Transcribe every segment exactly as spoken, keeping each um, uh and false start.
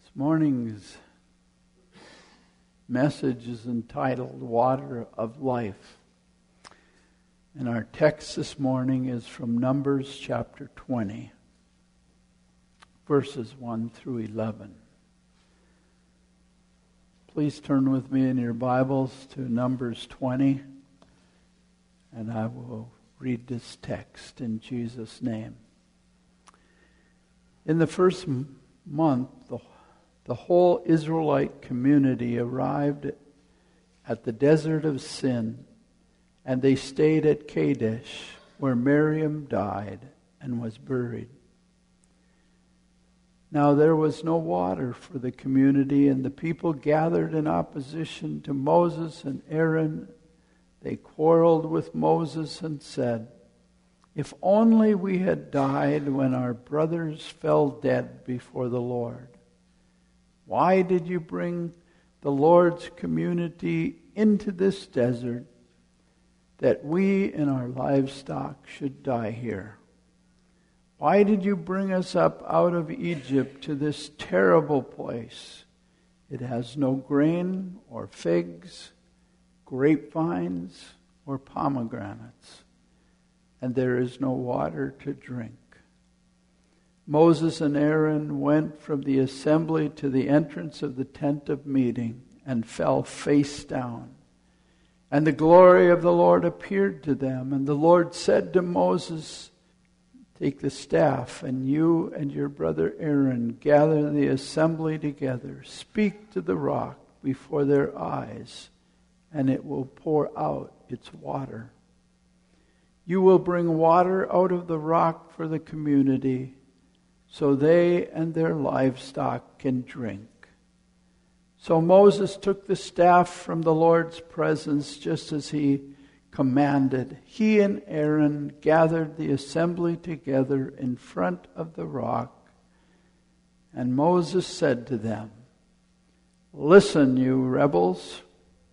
This morning's message is entitled Water of Life. And our text this morning is from Numbers chapter twenty, verses one through eleven. Please turn with me in your Bibles to Numbers twenty, and I will read this text in Jesus' name. In the first month, the The whole Israelite community arrived at the desert of Sin, and they stayed at Kadesh, where Miriam died and was buried. Now there was no water for the community, and the people gathered in opposition to Moses and Aaron. They quarreled with Moses and said, "If only we had died when our brothers fell dead before the Lord. Why did you bring the Lord's community into this desert, that we and our livestock should die here? Why did you bring us up out of Egypt to this terrible place? It has no grain or figs, grapevines or pomegranates, and there is no water to drink." Moses and Aaron went from the assembly to the entrance of the tent of meeting and fell face down. And the glory of the Lord appeared to them. And the Lord said to Moses, "Take the staff, and you and your brother Aaron gather the assembly together. Speak to the rock before their eyes, and it will pour out its water. You will bring water out of the rock for the community, so they and their livestock can drink." So Moses took the staff from the Lord's presence just as he commanded. He and Aaron gathered the assembly together in front of the rock. And Moses said to them, "Listen, you rebels.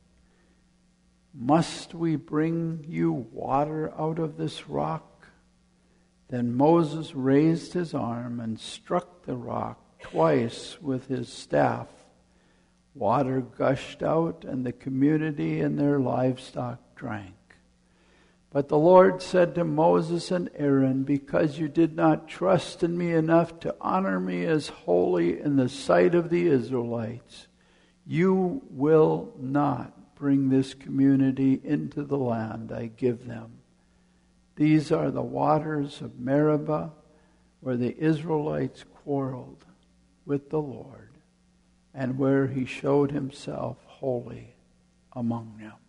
Must we bring you water out of this rock?" Then Moses raised his arm and struck the rock twice with his staff. Water gushed out, and the community and their livestock drank. But the Lord said to Moses and Aaron, "Because you did not trust in me enough to honor me as holy in the sight of the Israelites, you will not bring this community into the land I give them. These are the waters of Meribah, where the Israelites quarreled with the Lord, and where he showed himself holy among them."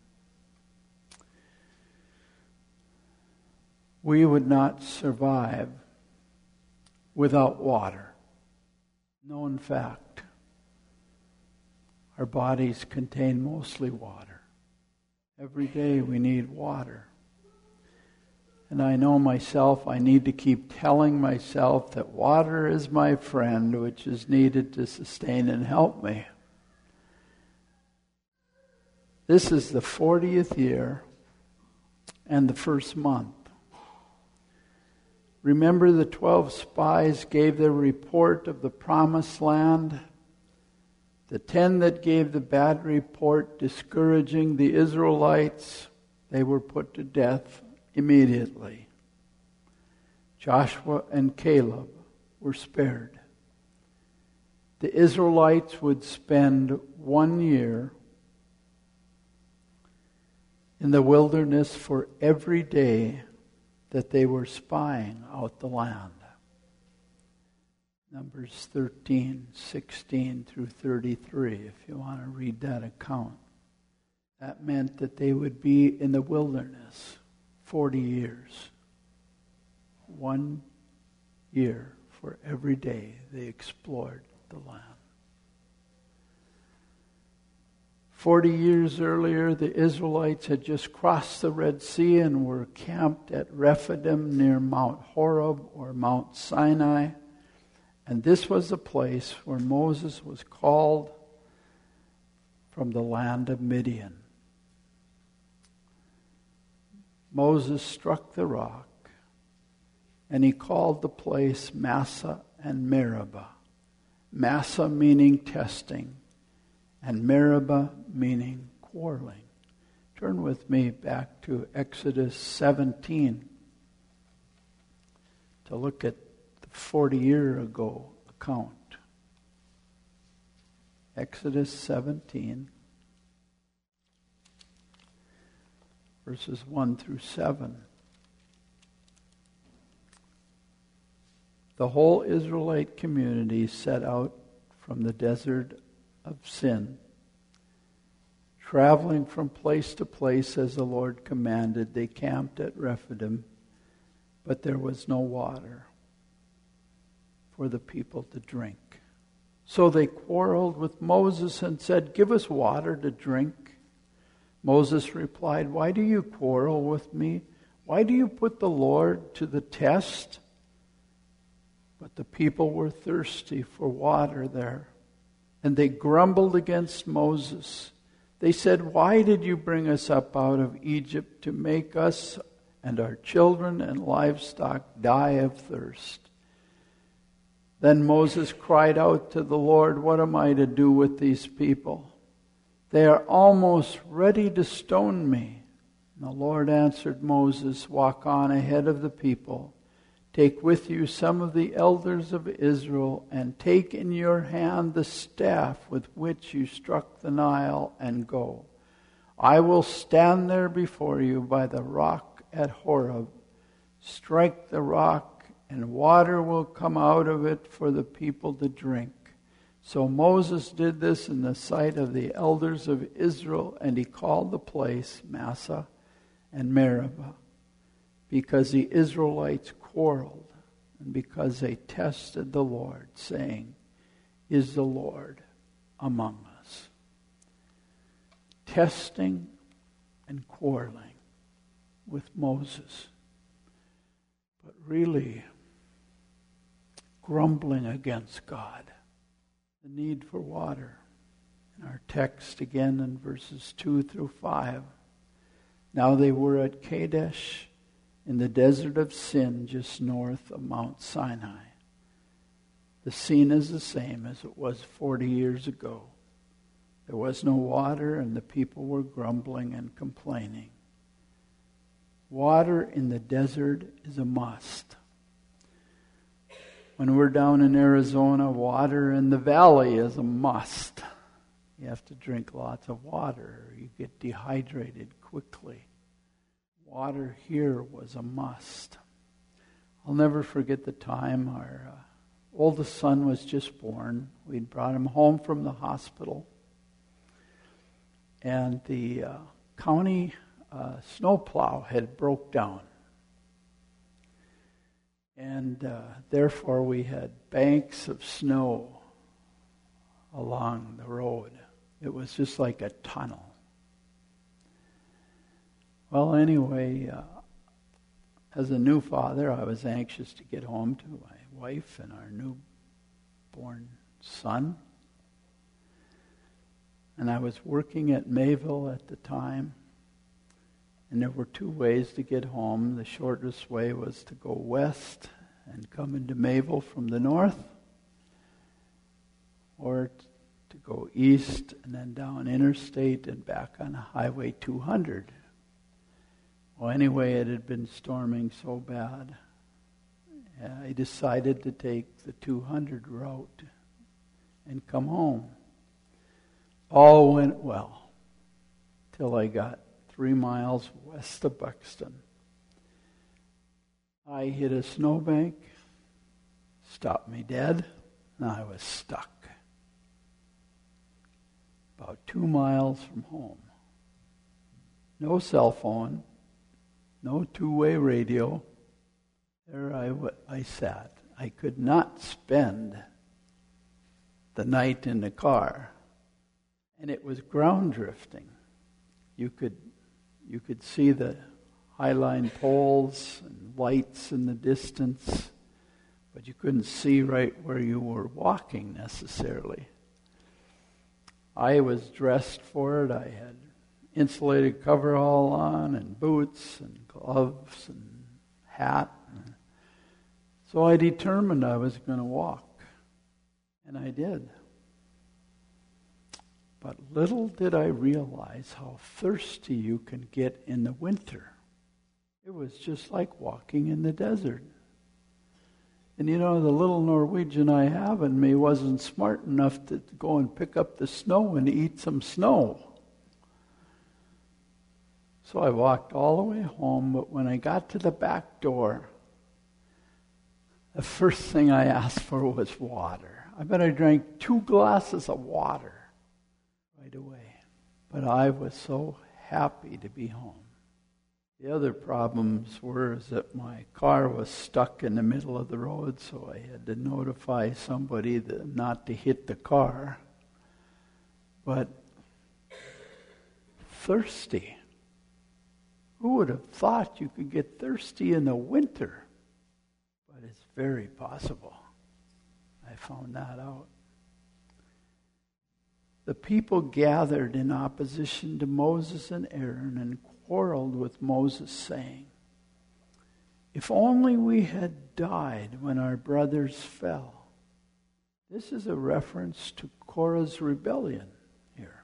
We would not survive without water. Known fact. Our bodies contain mostly water. Every day we need water. And I know myself, I need to keep telling myself that water is my friend, which is needed to sustain and help me. This is the fortieth year and the first month. Remember, the twelve spies gave their report of the promised land. The ten that gave the bad report, discouraging the Israelites, they were put to death immediately. Joshua and Caleb were spared. The Israelites would spend one year in the wilderness for every day that they were spying out the land. Numbers thirteen, sixteen through thirty-three, if you want to read that account. That meant that they would be in the wilderness forty years. One year for every day they explored the land. Forty years earlier, the Israelites had just crossed the Red Sea and were camped at Rephidim near Mount Horeb or Mount Sinai. And this was the place where Moses was called from the land of Midian. Moses struck the rock, and he called the place Massah and Meribah. Massah meaning testing, and Meribah meaning quarreling. Turn with me back to Exodus seventeen to look at the forty-year ago account. Exodus seventeen, verses one through seven. The whole Israelite community set out from the desert of Sin. Traveling from place to place as the Lord commanded, they camped at Rephidim, but there was no water for the people to drink. So they quarreled with Moses and said, "Give us water to drink." Moses replied, "Why do you quarrel with me? Why do you put the Lord to the test?" But the people were thirsty for water there, and they grumbled against Moses. They said, "Why did you bring us up out of Egypt to make us and our children and livestock die of thirst?" Then Moses cried out to the Lord, "What am I to do with these people? They are almost ready to stone me." And the Lord answered Moses, "Walk on ahead of the people. Take with you some of the elders of Israel, and take in your hand the staff with which you struck the Nile, and go. I will stand there before you by the rock at Horeb. Strike the rock, and water will come out of it for the people to drink." So Moses did this in the sight of the elders of Israel, and he called the place Massah and Meribah, because the Israelites quarreled, and because they tested the Lord, saying, "Is the Lord among us?" Testing and quarreling with Moses, but really grumbling against God. The need for water. In our text again in verses two through five. Now they were at Kadesh in the desert of Sin, just north of Mount Sinai. The scene is the same as it was forty years ago. There was no water, and the people were grumbling and complaining. Water in the desert is a must. When we're down in Arizona, water in the valley is a must. You have to drink lots of water, or you get dehydrated quickly. Water here was a must. I'll never forget the time our uh, oldest son was just born. We'd brought him home from the hospital. And the uh, county uh, snowplow had broke down. And uh, therefore we had banks of snow along the road. It was just like a tunnel. Well, anyway, uh, as a new father, I was anxious to get home to my wife and our newborn son. And I was working at Mayville at the time. And there were two ways to get home. The shortest way was to go west and come into Mayville from the north, or to go east and then down interstate and back on Highway two hundred. Well, anyway, it had been storming so bad, I decided to take the two hundred route and come home. All went well till I got three miles west of Buxton. I hit a snowbank, stopped me dead, and I was stuck. About two miles from home. No cell phone, no two-way radio. There I, w- I sat. I could not spend the night in the car. And it was ground drifting. You could you could see the Highline poles and lights in the distance, but you couldn't see right where you were walking necessarily. I was dressed for it. I had insulated coverall on and boots and gloves and hat. So I determined I was going to walk. And I did. But little did I realize how thirsty you can get in the winter. It was just like walking in the desert. And you know, the little Norwegian I have in me wasn't smart enough to go and pick up the snow and eat some snow. So I walked all the way home, but when I got to the back door, the first thing I asked for was water. I bet I drank two glasses of water right away. But I was so happy to be home. The other problems were is that my car was stuck in the middle of the road, so I had to notify somebody that not to hit the car. But thirsty. Who would have thought you could get thirsty in the winter? But it's very possible. I found that out. The people gathered in opposition to Moses and Aaron and quarreled with Moses, saying, "If only we had died when our brothers fell." This is a reference to Korah's rebellion here.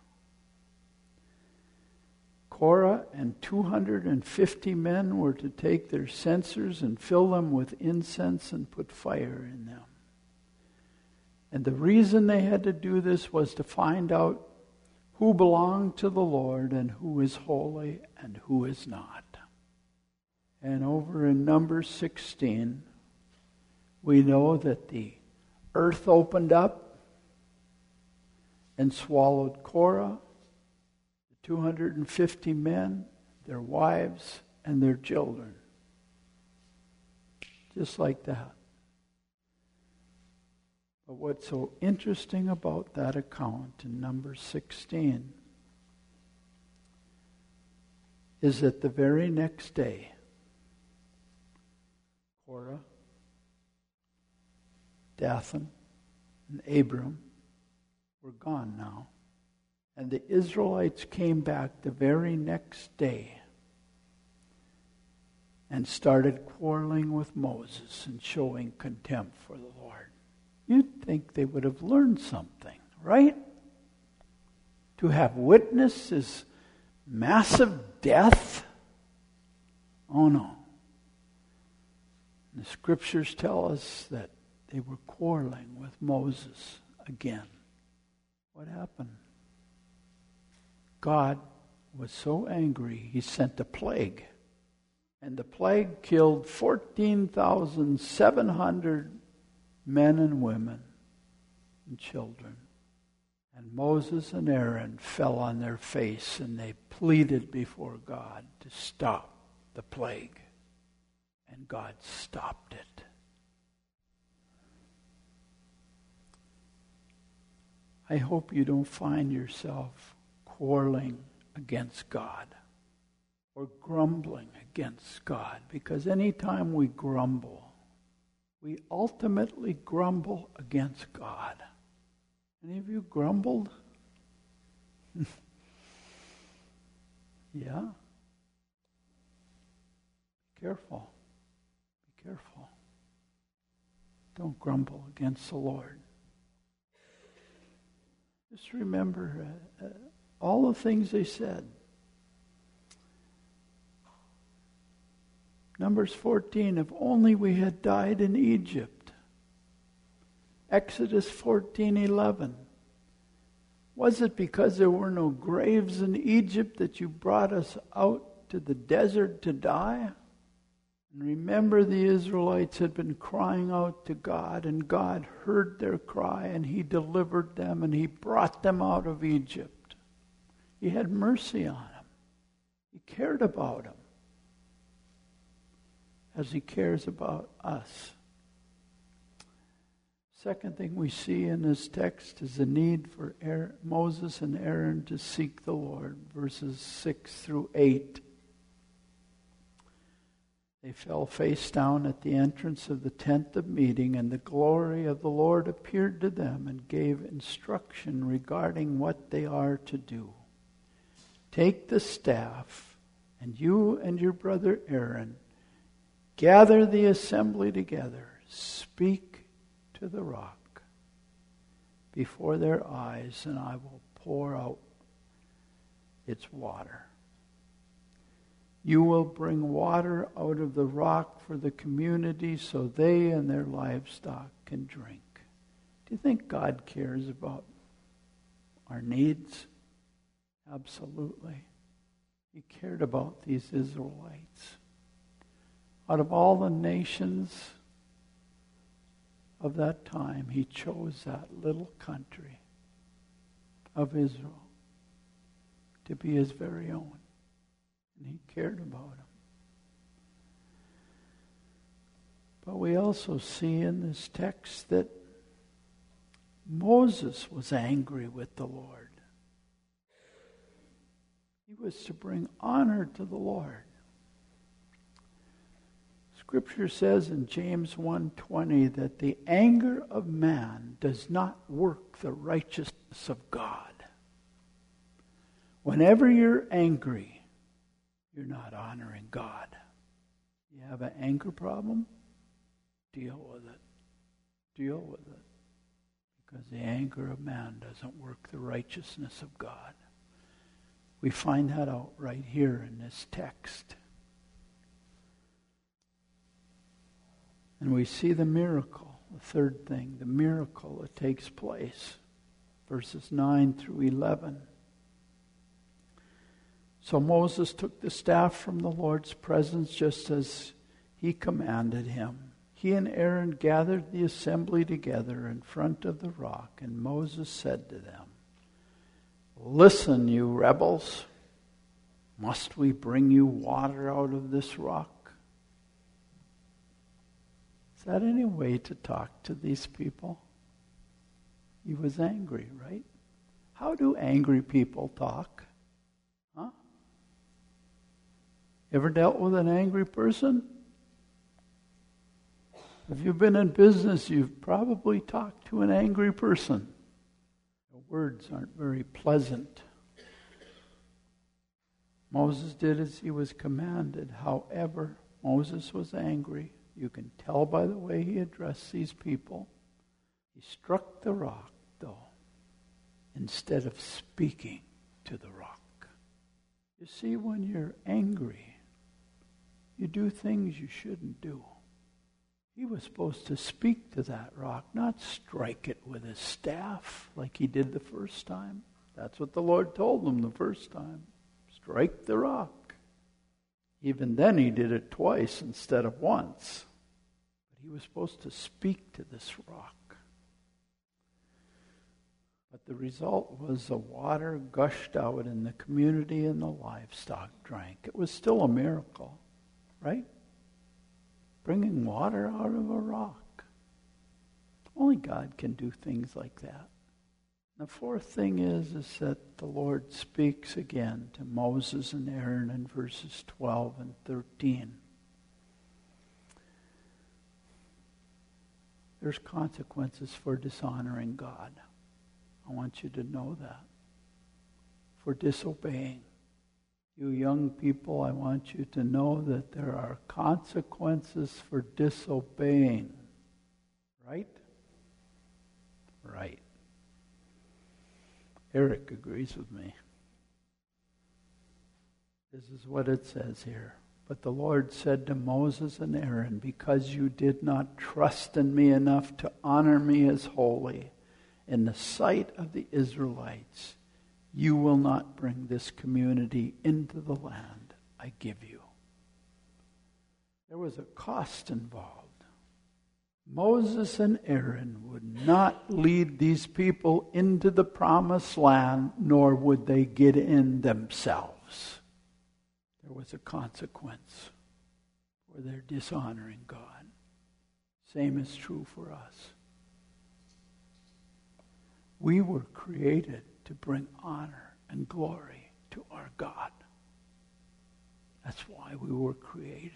Korah and two hundred fifty men were to take their censers and fill them with incense and put fire in them. And the reason they had to do this was to find out who belonged to the Lord and who is holy and who is not. And over in Numbers sixteen, we know that the earth opened up and swallowed Korah, the two hundred fifty men, their wives, and their children. Just like that. But what's so interesting about that account in Numbers sixteen is that the very next day, Korah, Dathan, and Abram were gone now. And the Israelites came back the very next day and started quarreling with Moses and showing contempt for the Lord. You'd think they would have learned something, right? To have witnessed this massive death? Oh no. The scriptures tell us that they were quarreling with Moses again. What happened? God was so angry, he sent a plague. And the plague killed fourteen thousand seven hundred men and women and children. And Moses and Aaron fell on their face and they pleaded before God to stop the plague. And God stopped it. I hope you don't find yourself quarreling against God or grumbling against God, because anytime we grumble, we ultimately grumble against God. Any of you grumbled? Yeah? Be careful. Be careful. Don't grumble against the Lord. Just remember uh, uh, all the things they said. Numbers fourteen, if only we had died in Egypt. Exodus fourteen eleven. Was it because there were no graves in Egypt that you brought us out to the desert to die? And remember, the Israelites had been crying out to God, and God heard their cry, and he delivered them, and he brought them out of Egypt. He had mercy on them. He cared about them, as he cares about us. Second thing we see in this text is the need for Aaron, Moses and Aaron to seek the Lord, verses six through eight. They fell face down at the entrance of the tent of meeting, and the glory of the Lord appeared to them and gave instruction regarding what they are to do. Take the staff, and you and your brother Aaron gather the assembly together. Speak to the rock. before their eyes, and I will pour out its water. You will bring water out of the rock for the community so they and their livestock can drink. Do you think God cares about our needs? Absolutely. He cared about these Israelites. Out of all the nations of that time, he chose that little country of Israel to be his very own. And he cared about them. But we also see in this text that Moses was angry with the Lord. He was to bring honor to the Lord. Scripture says in James one twenty that the anger of man does not work the righteousness of God. Whenever you're angry, you're not honoring God. You have an anger problem? Deal with it. Deal with it. Because the anger of man doesn't work the righteousness of God. We find that out right here in this text. And we see the miracle, the third thing, the miracle that takes place. Verses nine through eleven. So Moses took the staff from the Lord's presence just as he commanded him. He and Aaron gathered the assembly together in front of the rock, and Moses said to them, "Listen, you rebels, must we bring you water out of this rock?" Is that any way to talk to these people? He was angry, right? How do angry people talk? Huh? Ever dealt with an angry person? If you've been in business, you've probably talked to an angry person. The words aren't very pleasant. Moses did as he was commanded. However, Moses was angry. You can tell by the way he addressed these people. He struck the rock, though, instead of speaking to the rock. You see, when you're angry, you do things you shouldn't do. He was supposed to speak to that rock, not strike it with his staff like he did the first time. That's what the Lord told him the first time. Strike the rock. Even then he did it twice instead of once. But he was supposed to speak to this rock. But the result was the water gushed out and the community and the livestock drank. It was still a miracle, right? Bringing water out of a rock. Only God can do things like that. The fourth thing is, is that the Lord speaks again to Moses and Aaron in verses twelve and thirteen. There's consequences for dishonoring God. I want you to know that. For disobeying. You young people, I want you to know that there are consequences for disobeying. Right? Right. Eric agrees with me. This is what it says here. But the Lord said to Moses and Aaron, because you did not trust in me enough to honor me as holy in the sight of the Israelites, you will not bring this community into the land I give you. There was a cost involved. Moses and Aaron would not lead these people into the promised land, nor would they get in themselves. There was a consequence for their dishonoring God. Same is true for us. We were created to bring honor and glory to our God. That's why we were created.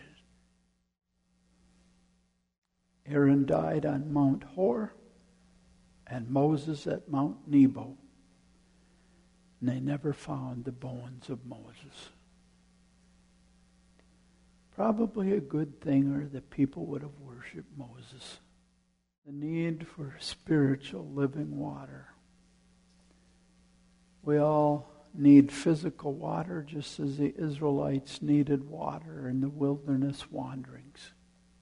Aaron died on Mount Hor and Moses at Mount Nebo. And they never found the bones of Moses. Probably a good thing, or that people would have worshipped Moses. The need for spiritual living water. We all need physical water just as the Israelites needed water in the wilderness wanderings.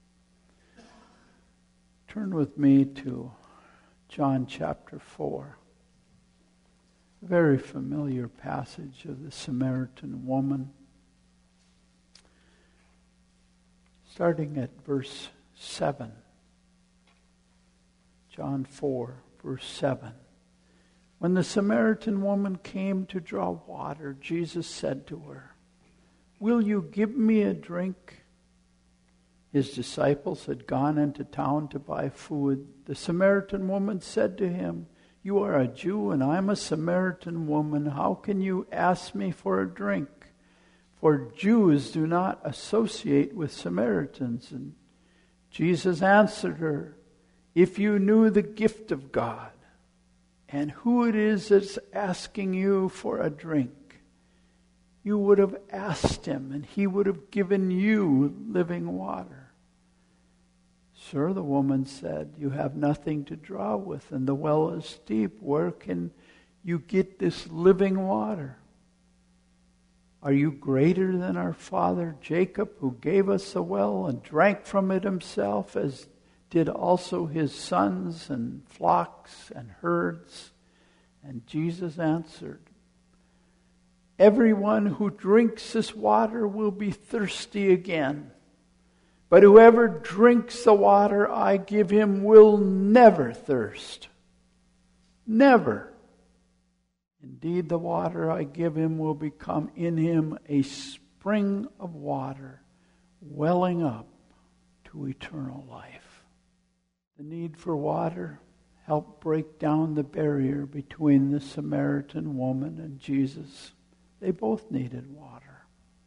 Turn with me to John chapter four. A very familiar passage of the Samaritan woman. Starting at verse seven. John four, verse seven. When the Samaritan woman came to draw water, Jesus said to her, "Will you give me a drink?" His disciples had gone into town to buy food. The Samaritan woman said to him, "You are a Jew and I am a Samaritan woman. How can you ask me for a drink?" For Jews do not associate with Samaritans. And Jesus answered her, "If you knew the gift of God, and who it is that's asking you for a drink, you would have asked him, and he would have given you living water." "Sir," the woman said, "you have nothing to draw with, and the well is deep. Where can you get this living water? Are you greater than our father Jacob, who gave us the well and drank from it himself, as did also his sons and flocks and herds?" And Jesus answered, "Everyone who drinks this water will be thirsty again. But whoever drinks the water I give him will never thirst." Never. "Indeed, the water I give him will become in him a spring of water, welling up to eternal life." The need for water helped break down the barrier between the Samaritan woman and Jesus. They both needed water.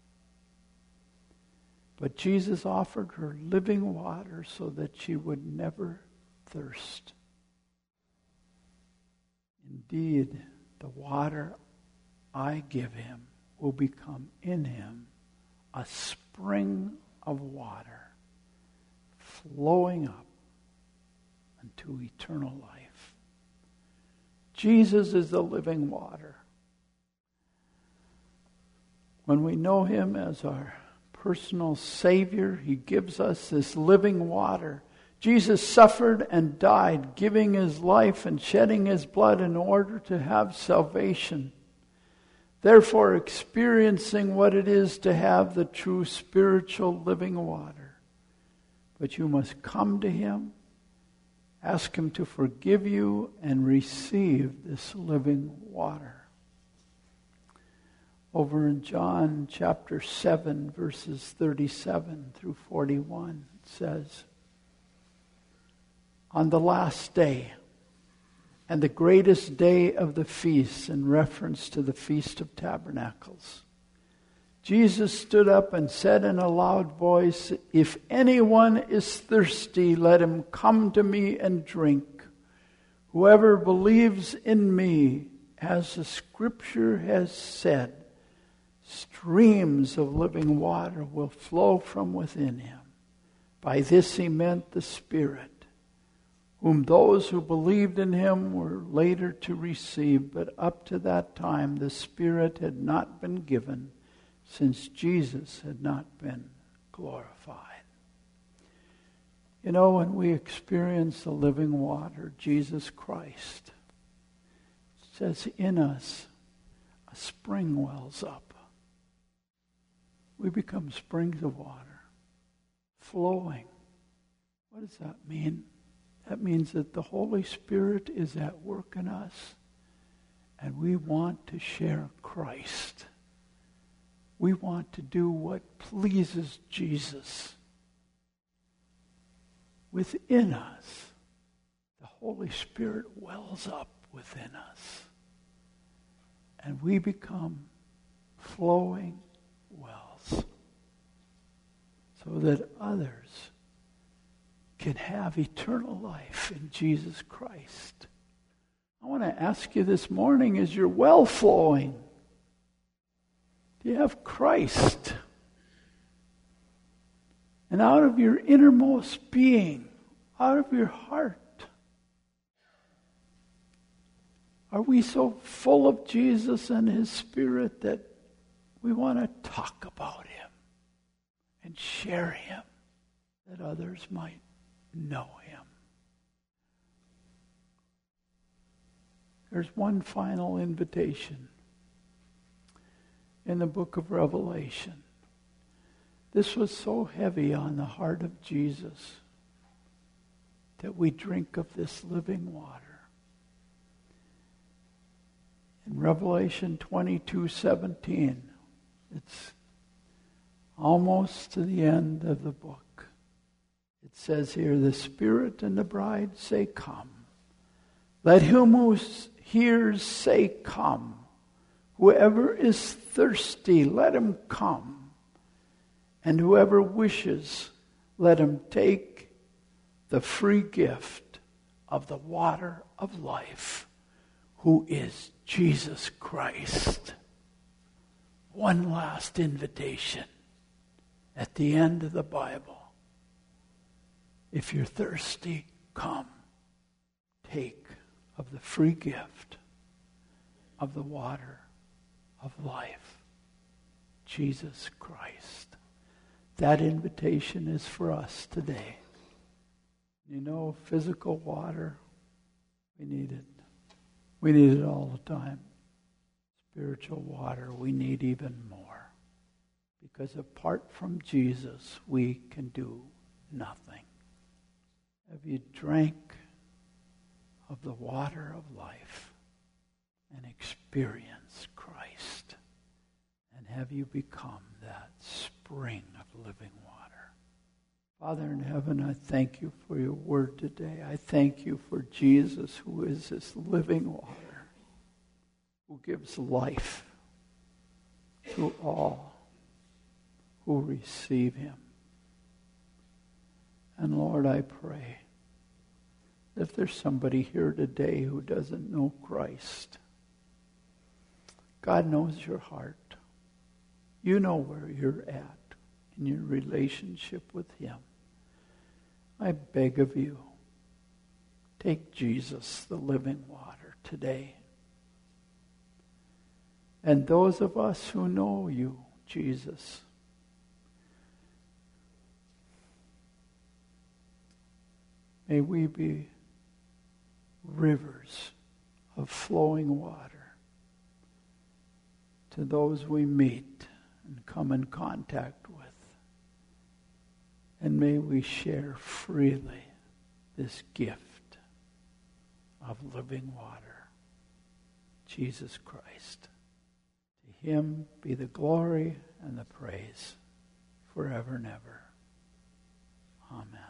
But Jesus offered her living water so that she would never thirst. "Indeed, the water I give him will become in him a spring of water, flowing up unto eternal life." Jesus is the living water. When we know him as our personal Savior, he gives us this living water. Jesus suffered and died, giving his life and shedding his blood in order to have salvation. Therefore, experiencing what it is to have the true spiritual living water. But you must come to him, ask him to forgive you, and receive this living water. Over in John chapter seven, verses thirty-seven through forty-one, it says, "On the last day, and the greatest day of the feast," in reference to the Feast of Tabernacles, "Jesus stood up and said in a loud voice, 'If anyone is thirsty, let him come to me and drink. Whoever believes in me, as the Scripture has said, streams of living water will flow from within him.' By this he meant the Spirit, whom those who believed in him were later to receive. But up to that time the Spirit had not been given, since Jesus had not been glorified." You know, when we experience the living water, Jesus Christ, it says in us, a spring wells up. We become springs of water, flowing. What does that mean? That means that the Holy Spirit is at work in us, and we want to share Christ. We want to do what pleases Jesus. Within us, the Holy Spirit wells up within us, and we become flowing wells, so that others can have eternal life in Jesus Christ. I want to ask you this morning, is your well flowing? Do you have Christ? And out of your innermost being, out of your heart, Are we so full of Jesus and His Spirit that we want to talk about Him and share Him that others might know Him? There's one final invitation in the book of Revelation. This was so heavy on the heart of Jesus that we drink of this living water. In Revelation twenty-two seventeen, it's almost to the end of the book. It says here, the Spirit and the bride say, come. Let him who hears say, come. Whoever is thirsty, let him come. And whoever wishes, let him take the free gift of the water of life, who is Jesus Christ. One last invitation at the end of the Bible. If you're thirsty, come. Take of the free gift of the water of life, Jesus Christ. That invitation is for us today. You know, physical water, we need it. We need it all the time. Spiritual water, we need even more. Because apart from Jesus, we can do nothing. Have you drank of the water of life and experienced Christ? And have you become that spring of living water? Father in heaven, I thank you for your word today. I thank you for Jesus, who is this living water, who gives life to all who receive him. And Lord, I pray that if there's somebody here today who doesn't know Christ, God knows your heart. You know where you're at in your relationship with him. I beg of you, take Jesus, the living water, today. And those of us who know you, Jesus, may we be rivers of flowing water to those we meet and come in contact with. And may we share freely this gift of living water, Jesus Christ. To him be the glory and the praise forever and ever. Amen.